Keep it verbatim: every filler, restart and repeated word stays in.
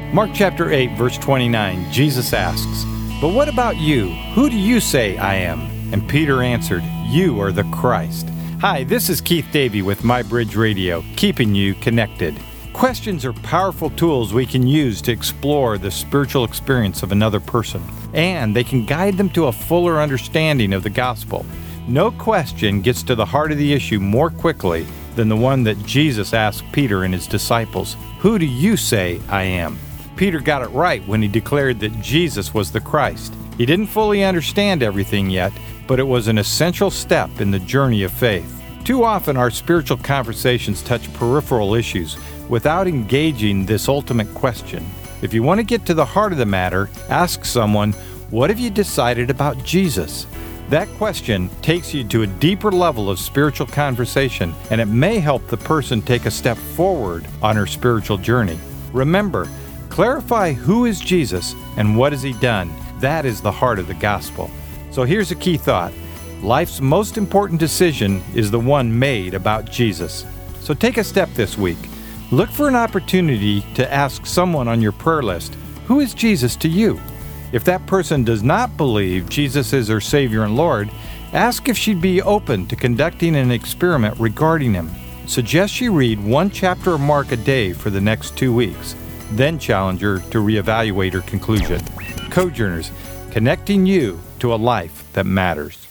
Mark chapter eight, verse twenty-nine, Jesus asks, "But what about you? Who do you say I am?" And Peter answered, "You are the Christ." Hi, this is Keith Davey with My Bridge Radio, keeping you connected. Questions are powerful tools we can use to explore the spiritual experience of another person, and they can guide them to a fuller understanding of the gospel. No question gets to the heart of the issue more quickly than the one that Jesus asked Peter and his disciples, "Who do you say I am?" Peter got it right when he declared that Jesus was the Christ. He didn't fully understand everything yet, but it was an essential step in the journey of faith. Too often our spiritual conversations touch peripheral issues without engaging this ultimate question. If you want to get to the heart of the matter, ask someone, "What have you decided about Jesus?" That question takes you to a deeper level of spiritual conversation, and it may help the person take a step forward on her spiritual journey. Remember, clarify who is Jesus and what has he done. That is the heart of the gospel. So here's a key thought. Life's most important decision is the one made about Jesus. So take a step this week. Look for an opportunity to ask someone on your prayer list, "Who is Jesus to you?" If that person does not believe Jesus is her Savior and Lord, ask if she'd be open to conducting an experiment regarding him. Suggest she read one chapter of Mark a day for the next two weeks. Then challenge her to reevaluate her conclusion. Cojourners, connecting you to a life that matters.